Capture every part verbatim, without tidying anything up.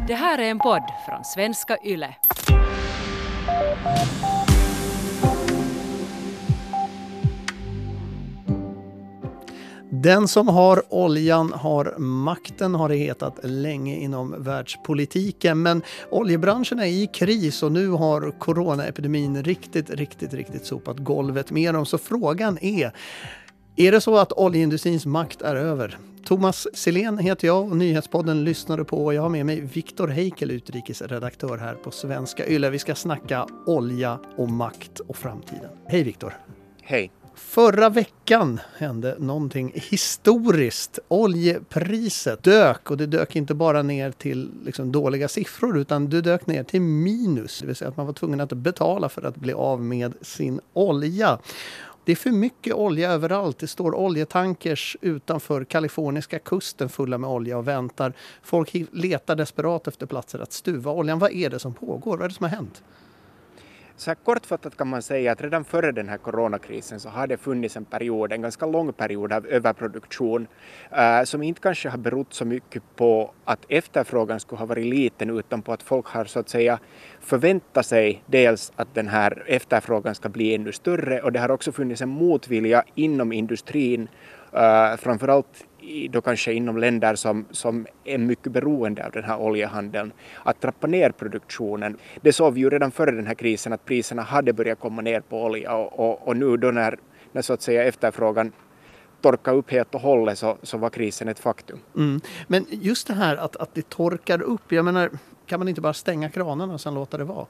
Det här är en podd från Svenska Yle. Den som har oljan har makten, har det hetat länge inom världspolitiken. Men oljebranschen är i kris och nu har coronaepidemin riktigt, riktigt, riktigt sopat golvet med dem. Så frågan är, är det så att oljeindustrins makt är över? Thomas Silén heter jag och Nyhetspodden lyssnar du på. Och jag har med mig Viktor Heikel, utrikesredaktör här på Svenska Yle. Vi ska snacka olja och makt och framtiden. Hej Viktor. Hej. Förra veckan hände någonting historiskt. Oljepriset dök och det dök inte bara ner till liksom dåliga siffror utan det dök ner till minus. Det vill säga att man var tvungen att betala för att bli av med sin olja. Det är för mycket olja överallt. Det står oljetankers utanför kaliforniska kusten fulla med olja och väntar. Folk letar desperat efter platser att stuva oljan. Vad är det som pågår? Vad är det som har hänt? Så här kortfattat kan man säga att redan före den här coronakrisen så har det funnits en period, en ganska lång period av överproduktion eh, som inte kanske har berott så mycket på att efterfrågan skulle ha varit liten utan på att folk har så att säga förväntat sig dels att den här efterfrågan ska bli ännu större och det har också funnits en motvilja inom industrin eh, framförallt då kanske inom länder som, som är mycket beroende av den här oljehandeln, att trappa ner produktionen. Det såg vi ju redan före den här krisen att priserna hade börjat komma ner på olja och, och, och nu då när, när så att säga efterfrågan torkar upp helt och hållet så, så var krisen ett faktum. Mm. Men just det här att, att det torkar upp, jag menar, kan man inte bara stänga kranarna och sen låta det vara?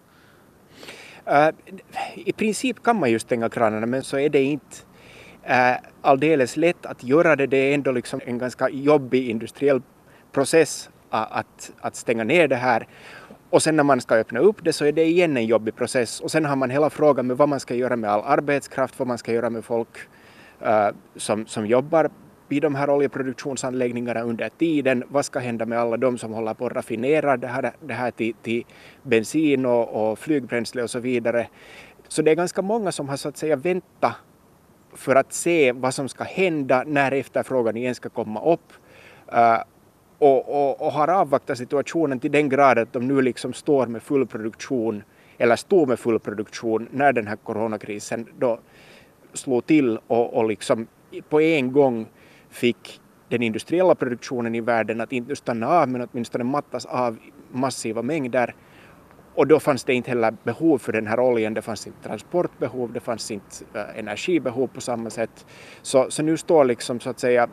Uh, I princip kan man ju stänga kranarna men så är det inte Uh, alldeles lätt att göra det. Det är ändå liksom en ganska jobbig industriell process uh, att, att stänga ner det här. Och sen när man ska öppna upp det så är det igen en jobbig process. Och sen har man hela frågan med vad man ska göra med all arbetskraft, vad man ska göra med folk uh, som, som jobbar vid de här oljeproduktionsanläggningarna under tiden. Vad ska hända med alla de som håller på att raffinera det här, det här till, till bensin och, och flygbränsle och så vidare. Så det är ganska många som har så att säga väntat för att se vad som ska hända när efterfrågan igen ska komma upp uh, och, och, och har avvaktat situationen till den grad att de nu liksom står med full produktion eller stod med full produktion när den här coronakrisen då slog till och, och liksom på en gång fick den industriella produktionen i världen att inte stanna av men åtminstone mattas av massiva mängder. Och då fanns det inte heller behov för den här oljan, det fanns inte transportbehov, det fanns inte äh, energibehov på samma sätt. Så, så nu står liksom så att säga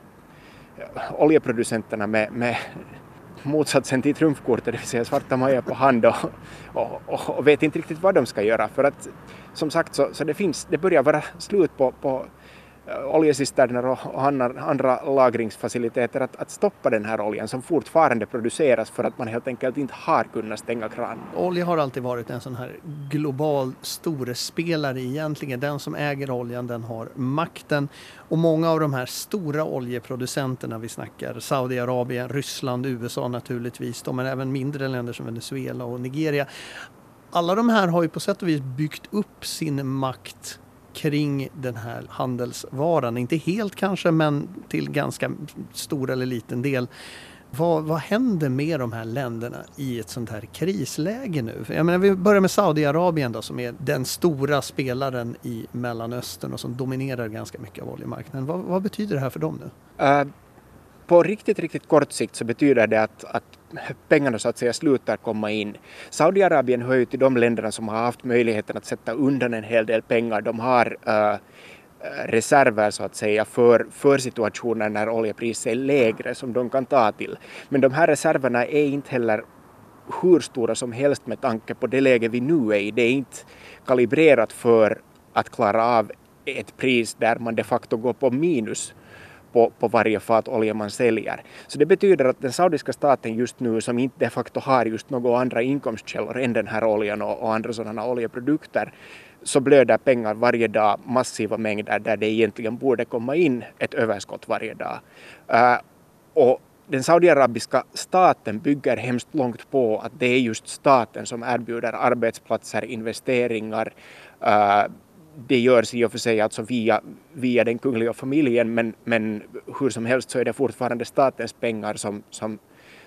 oljeproducenterna med, med motsatsen till trumfkortet, det vill säga svarta maja på hand och, och, och, och vet inte riktigt vad de ska göra. För att som sagt så, så det, finns, det börjar vara slut på, på oljecisterner och andra, andra lagringsfaciliteter att, att stoppa den här oljan som fortfarande produceras för att man helt enkelt inte har kunnat stänga kranen. Olja har alltid varit en sån här global storspelare egentligen. Den som äger oljan, den har makten. Och många av de här stora oljeproducenterna, vi snackar Saudiarabien, Ryssland, U S A naturligtvis, de är även mindre länder som Venezuela och Nigeria. Alla de här har ju på sätt och vis byggt upp sin makt kring den här handelsvaran. Inte helt kanske, men till ganska stor eller liten del. Vad, vad händer med de här länderna i ett sånt här krisläge nu? Jag menar, vi börjar med Saudiarabien då, som är den stora spelaren i Mellanöstern och som dominerar ganska mycket av oljemarknaden. Vad, vad betyder det här för dem nu? Uh, på riktigt, riktigt kort sikt så betyder det att, att pengarna så att säga slutar komma in. Saudiarabien hör ju till de länderna som har haft möjligheten att sätta undan en hel del pengar. De har uh, reserver så att säga för, för situationer när oljepriset är lägre som de kan ta till. Men de här reserverna är inte heller hur stora som helst med tanke på det läge vi nu är i. Det är inte kalibrerat för att klara av ett pris där man de facto går på minus På, på varje fat olja man säljer. Så det betyder att den saudiska staten just nu som inte de facto har just några andra inkomstkällor än den här oljan och, och andra sådana oljeprodukter så blöder pengar varje dag, massiva mängder där det egentligen borde komma in ett överskott varje dag. Uh, och den saudiarabiska staten bygger hemskt långt på att det är just staten som erbjuder arbetsplatser, investeringar. Uh, det görs i och för sig alltså via, via den kungliga familjen men, men hur som helst så är det fortfarande statens pengar som, som,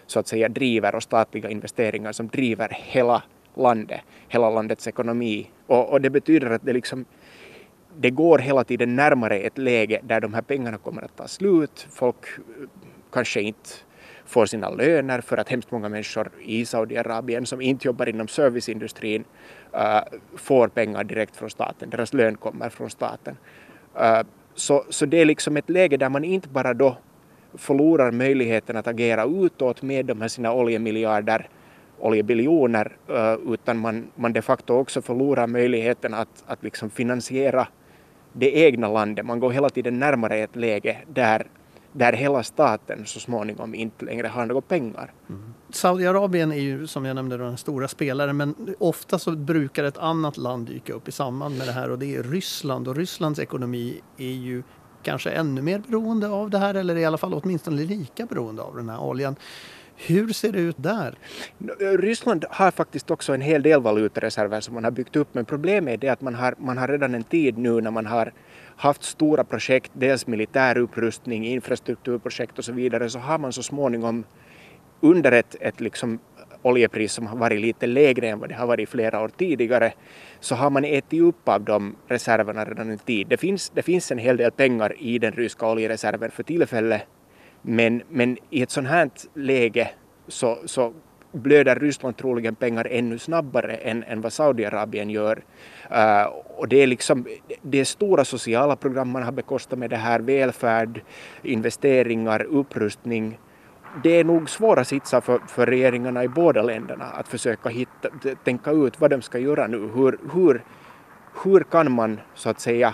så att säga driver och statliga investeringar som driver hela landet, hela landets ekonomi. Och, och det betyder att det liksom det går hela tiden närmare ett läge där de här pengarna kommer att ta slut. Folk kanske inte får sina löner för att hemskt många människor i Saudiarabien som inte jobbar inom serviceindustrin uh, får pengar direkt från staten. Deras lön kommer från staten. Uh, så, så det är liksom ett läge där man inte bara då förlorar möjligheten att agera utåt med de här sina oljemiljarder, oljebiljoner, uh, utan man, man de facto också förlorar möjligheten att, att liksom finansiera det egna landet. Man går hela tiden närmare ett läge där där hela staten så småningom inte längre har några pengar. Mm. Saudiarabien är ju, som jag nämnde, den stora spelaren, men ofta så brukar ett annat land dyka upp i samband med det här, och det är Ryssland. Och Rysslands ekonomi är ju kanske ännu mer beroende av det här, eller i alla fall åtminstone lika beroende av den här oljan. Hur ser det ut där? Ryssland har faktiskt också en hel del valutareserver som man har byggt upp, men problemet är det att man har, man har redan en tid nu när man har haft stora projekt, dels militär upprustning, infrastrukturprojekt och så vidare, så har man så småningom under ett, ett liksom oljepris som har varit lite lägre än vad det har varit flera år tidigare, så har man ätit upp av de reserverna redan en tid. Det finns, det finns en hel del pengar i den ryska oljereserven för tillfället, men, men i ett sånt här läge så, så blöder Ryssland troligen pengar ännu snabbare än, än vad Saudiarabien gör. Uh, och det är liksom det är stora sociala program man har bekostat med det här, välfärd, investeringar, upprustning. Det är nog svåra sitsar för, för regeringarna i båda länderna att försöka hitta, tänka ut vad de ska göra nu. Hur, hur, hur kan man så att säga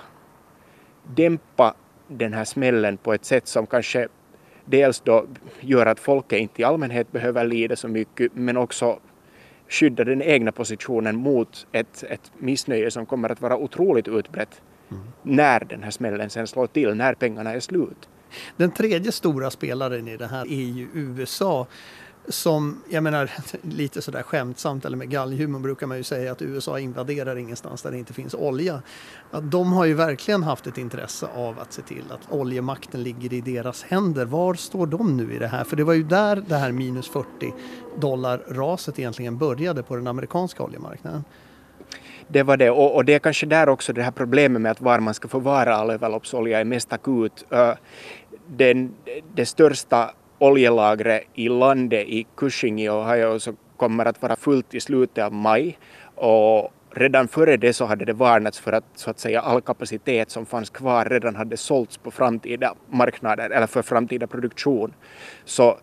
dämpa den här smällen på ett sätt som kanske dels då gör att folket inte i allmänhet behöver lida så mycket, men också skydda den egna positionen mot ett, ett missnöje som kommer att vara otroligt utbrett mm. när den här smällen sen slår till, när pengarna är slut. Den tredje stora spelaren i det här är ju U S A, som, jag menar, lite sådär skämtsamt eller med galghumor brukar man ju säga att U S A invaderar ingenstans där det inte finns olja. Att de har ju verkligen haft ett intresse av att se till att oljemakten ligger i deras händer. Var står de nu i det här? För det var ju där det här minus fyrtio dollar raset egentligen började på den amerikanska oljemarknaden. Det var det, och, och det är kanske där också det här problemet med att var man ska förvara all överloppsolja är mest akut. Uh, den, det största oljelagret i landet i Cushing i Ohio så kommer att vara fullt i slutet av maj, och redan före det så hade det varnats för att, så att säga, all kapacitet som fanns kvar redan hade sålts på framtida marknader eller för framtida produktion. Så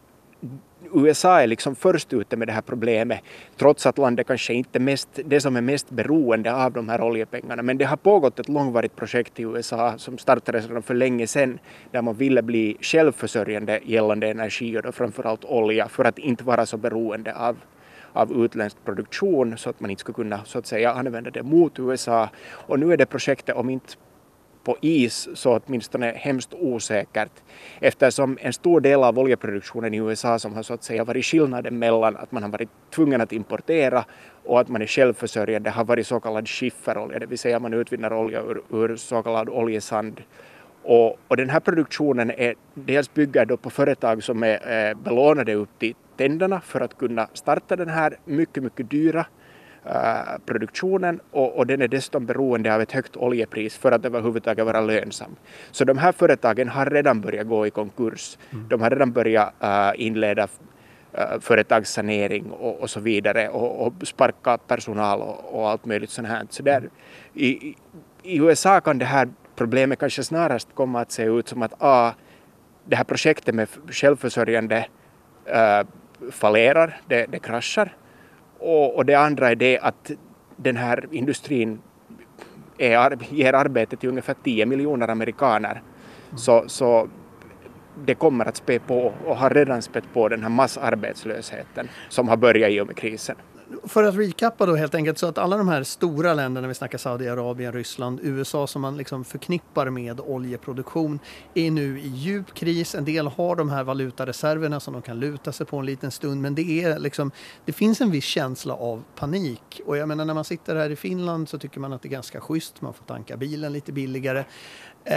U S A är liksom först ute med det här problemet, trots att landet kanske inte är mest, det som är mest beroende av de här oljepengarna. Men det har pågått ett långvarigt projekt i U S A som startades redan för länge sedan, där man ville bli självförsörjande gällande energi och då framförallt olja, för att inte vara så beroende av, av utländsk produktion, så att man inte skulle kunna, så att säga, använda det mot U S A. Och nu är det projektet, om inte på is, så åtminstone hemskt osäkert, eftersom en stor del av oljeproduktionen i U S A som har så att säga varit skillnaden mellan att man har varit tvungen att importera och att man är självförsörjande har varit så kallad skifferolja, det vill säga man utvinner olja ur, ur så kallad oljesand. Och, och den här produktionen är dels bygger då på företag som är eh, belånade upp till tänderna för att kunna starta den här mycket, mycket dyra Uh, produktionen, och, och den är dessutom beroende av ett högt oljepris för att överhuvudtaget vara lönsam. Så de här företagen har redan börjat gå i konkurs. Mm. De har redan börjat uh, inleda uh, företagssanering och, och så vidare, och, och sparka personal och, och allt möjligt sånt här. Så där, i, i U S A kan det här problemet kanske snarast komma att se ut som att ah, det här projektet med självförsörjande uh, fallerar, det, det kraschar. Och, och det andra är det att den här industrin är, ger arbete till ungefär tio miljoner amerikaner. Mm. Så, så det kommer att spä på och har redan spett på den här massarbetslösheten som har börjat i och med krisen. För att recappa då helt enkelt, så att alla de här stora länderna, vi snackar Saudiarabien, Ryssland, U S A, som man liksom förknippar med oljeproduktion, är nu i djup kris. En del har de här valutareserverna som de kan luta sig på en liten stund, men det är liksom, det finns en viss känsla av panik. Och jag menar, när man sitter här i Finland så tycker man att det är ganska schysst, man får tanka bilen lite billigare. Um,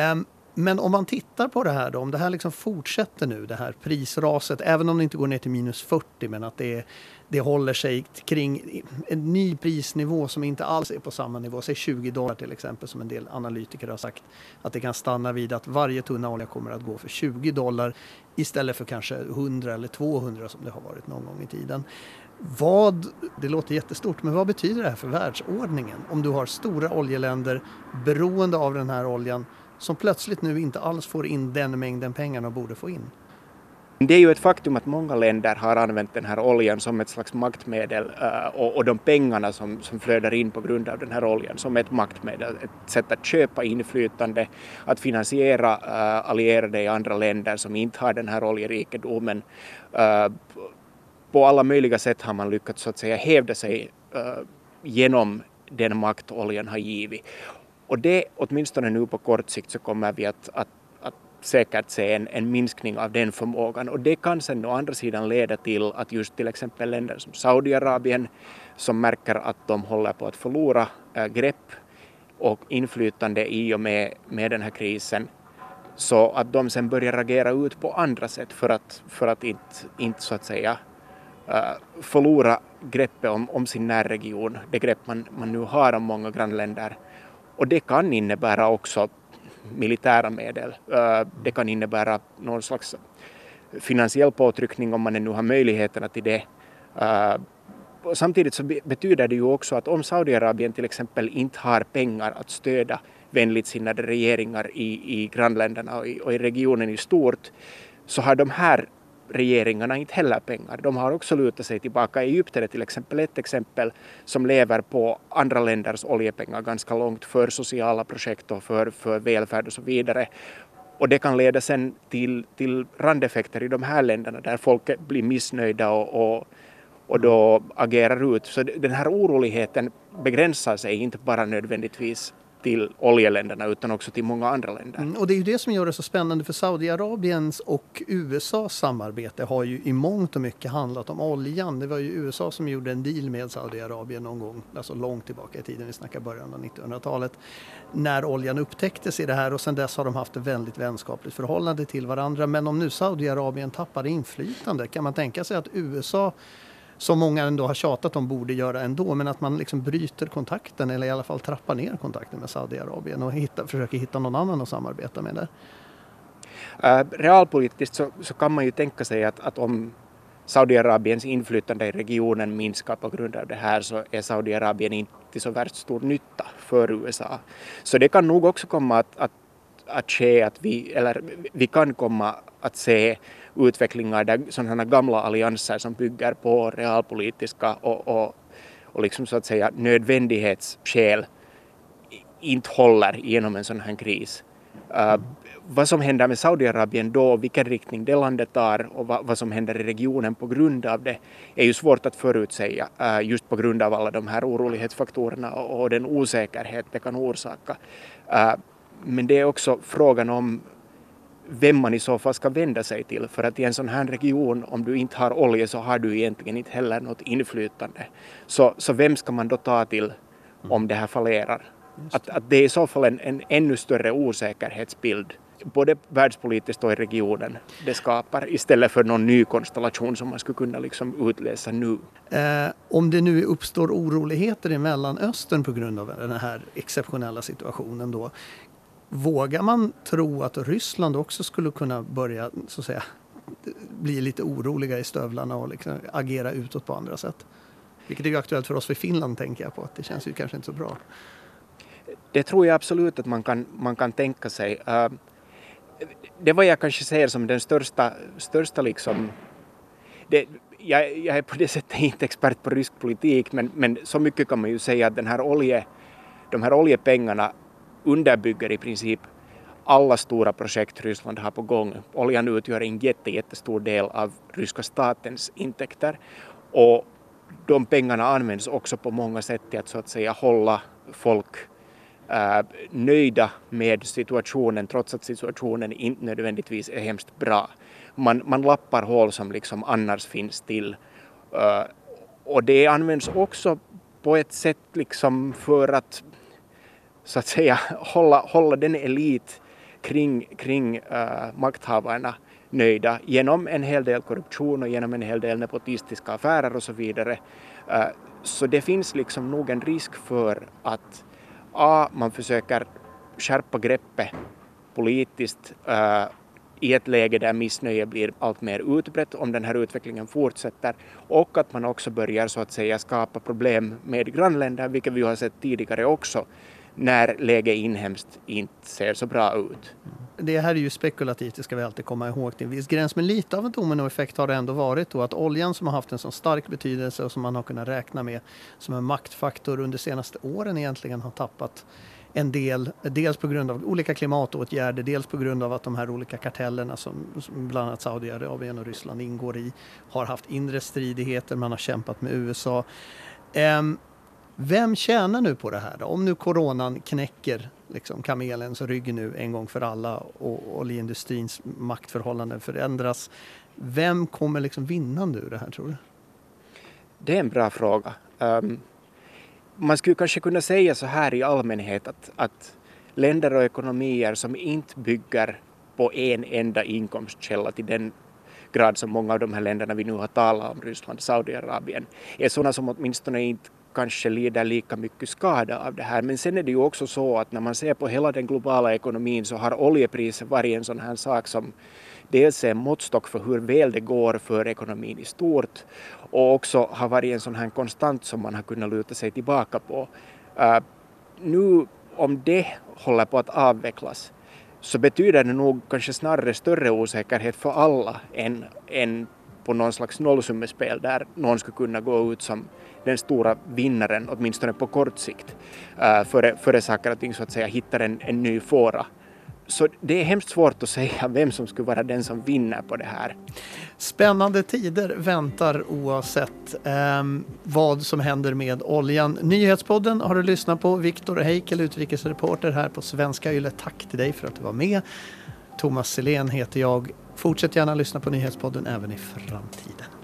Men om man tittar på det här då, om det här liksom fortsätter nu, det här prisraset, även om det inte går ner till minus fyrtio, men att det, det håller sig kring en ny prisnivå som inte alls är på samma nivå, säg tjugo dollar till exempel, som en del analytiker har sagt, att det kan stanna vid att varje tunna olja kommer att gå för tjugo dollar istället för kanske hundra eller tvåhundra som det har varit någon gång i tiden. Vad, det låter jättestort, men vad betyder det här för världsordningen? Om du har stora oljeländer beroende av den här oljan som plötsligt nu inte alls får in den mängden pengar de borde få in. Det är ju ett faktum att många länder har använt den här oljan som ett slags maktmedel och, och de pengarna som, som flödar in på grund av den här oljan som ett maktmedel, ett sätt att köpa inflytande, att finansiera uh, allierade i andra länder som inte har den här oljerikedomen. Uh, på alla möjliga sätt har man lyckats så att säga hävda sig uh, genom den makt oljan har givit. Och det, åtminstone nu på kort sikt, så kommer vi att, att, att säkert se en, en minskning av den förmågan. Och det kan sen å andra sidan leda till att just till exempel länder som Saudiarabien, som märker att de håller på att förlora äh, grepp och inflytande i och med, med den här krisen, så att de sen börjar agera ut på andra sätt för att, för att inte, inte så att säga äh, förlora greppet om, om sin närregion, det grepp man, man nu har om många grannländer. Och det kan innebära också militära medel. Det kan innebära någon slags finansiell påtryckning om man nu har möjligheterna till det. Samtidigt så betyder det ju också att om Saudiarabien till exempel inte har pengar att stödja vänligt sinnade regeringar i, i grannländerna och i, och i regionen i stort, så har de här regeringarna inte heller pengar. De har också lutat sig tillbaka. Egypten är till exempel ett exempel som lever på andra länders oljepengar ganska långt för sociala projekt och för, för välfärd och så vidare. Och det kan leda sen till, till randeffekter i de här länderna där folk blir missnöjda och, och, och då agerar ut. Så den här oroligheten begränsar sig inte bara nödvändigtvis till oljeländerna utan också till många andra länder. Mm, och det är ju det som gör det så spännande, för Saudiarabiens och U S A:s samarbete har ju i mångt och mycket handlat om oljan. Det var ju U S A som gjorde en deal med Saudiarabien någon gång, alltså långt tillbaka i tiden, vi snackar början av nittonhundratalet, när oljan upptäcktes i det här, och sedan dess har de haft ett väldigt vänskapligt förhållande till varandra. Men om nu Saudiarabien tappar inflytande, kan man tänka sig att U S A, som många ändå har tjatat om, borde göra ändå, men att man liksom bryter kontakten eller i alla fall trappar ner kontakten med Saudiarabien och hitta, försöker hitta någon annan att samarbeta med där? Uh, realpolitiskt så, så kan man ju tänka sig att, att om Saudiarabiens inflytande i regionen minskar på grund av det här, så är Saudiarabien inte till så värst stor nytta för U S A. Så det kan nog också komma att, att, att ske att vi, eller vi kan komma att se utvecklingar där sådana gamla allianser som bygger på realpolitiska och, och, och liksom så att säga nödvändighetsskäl inte håller genom en sån här kris. Uh, vad som händer med Saudiarabien då, vilken riktning det landet tar och vad, vad som händer i regionen på grund av det är ju svårt att förutsäga, uh, just på grund av alla de här orolighetsfaktorerna och, och den osäkerhet det kan orsaka. Uh, men det är också frågan om vem man i så fall ska vända sig till, för att i en sån här region, om du inte har olja, så har du egentligen inte heller något inflytande. Så, så vem ska man då ta till om det här fallerar? Att, att det är i så fall en, en ännu större osäkerhetsbild, både världspolitiskt och i regionen, det skapar, istället för någon ny konstellation som man skulle kunna liksom utläsa nu. Eh, om det nu uppstår oroligheter i Mellanöstern på grund av den här exceptionella situationen då, vågar man tro att Ryssland också skulle kunna börja så att säga bli lite oroliga i stövlarna och liksom agera utåt på andra sätt? Vilket är ju aktuellt för oss för Finland, tänker jag på. Att det känns ju kanske inte så bra. Det tror jag absolut att man kan, man kan tänka sig. Uh, det var jag kanske ser som den största, största liksom... Det, jag, jag är på det sättet inte expert på rysk politik, men, men så mycket kan man ju säga att den här olje, de här oljepengarna underbygger i princip alla stora projekt Ryssland har på gång. Oljan utgör en jätte, jättestor del av ryska statens intäkter, och de pengarna används också på många sätt till att så att säga hålla folk äh, nöjda med situationen, trots att situationen inte nödvändigtvis är hemskt bra. Man, man lappar hål som liksom annars finns till, äh, och det används också på ett sätt liksom för att så att säga hålla, hålla den elit kring, kring uh, makthavarna nöjda genom en hel del korruption och genom en hel del nepotistiska affärer och så vidare. Uh, så det finns liksom nog en risk för att A, man försöker skärpa greppet politiskt uh, i ett läge där missnöje blir allt mer utbrett om den här utvecklingen fortsätter, och att man också börjar så att säga skapa problem med grannländer, vilket vi har sett tidigare också, när läget inhemskt inte ser så bra ut. Det här är ju spekulativt, det ska vi alltid komma ihåg till en viss gräns, men lite av en dominoeffekt har det ändå varit då, att oljan som har haft en så stark betydelse och som man har kunnat räkna med som en maktfaktor under de senaste åren egentligen har tappat en del, dels på grund av olika klimatåtgärder, dels på grund av att de här olika kartellerna som, som bland annat Saudiarabien och Ryssland ingår i har haft inre stridigheter, man har kämpat med U S A. Um, Vem tjänar nu på det här då? Om nu coronan knäcker liksom kamelens rygg nu en gång för alla och oljeindustrins maktförhållanden förändras, vem kommer liksom vinna nu det här, tror du? Det är en bra fråga. Um, man skulle kanske kunna säga så här i allmänhet att, att länder och ekonomier som inte bygger på en enda inkomstkälla till den grad som många av de här länderna vi nu har talat om, Ryssland, Saudiarabien, är sådana som åtminstone inte kanske lider lika mycket skada av det här. Men sen är det ju också så att när man ser på hela den globala ekonomin så har oljepriset varit en sån här sak som dels är en måttstock för hur väl det går för ekonomin i stort, och också har varit en sån här konstant som man har kunnat luta sig tillbaka på. Uh, nu om det håller på att avvecklas så betyder det nog kanske snarare större osäkerhet för alla än, än på någon slags nollsummespel där någon skulle kunna gå ut som den stora vinnaren, åtminstone på kort sikt, uh, före, före saker och ting så att säga hittar en, en ny fåra. Så det är hemskt svårt att säga vem som skulle vara den som vinner på det här. Spännande tider väntar oavsett eh, vad som händer med oljan. Nyhetspodden har du lyssnat på. Viktor Heikel, utrikesreporter här på Svenska Yle. Tack till dig för att du var med. Thomas Selén heter jag. Fortsätt gärna lyssna på Nyhetspodden även i framtiden.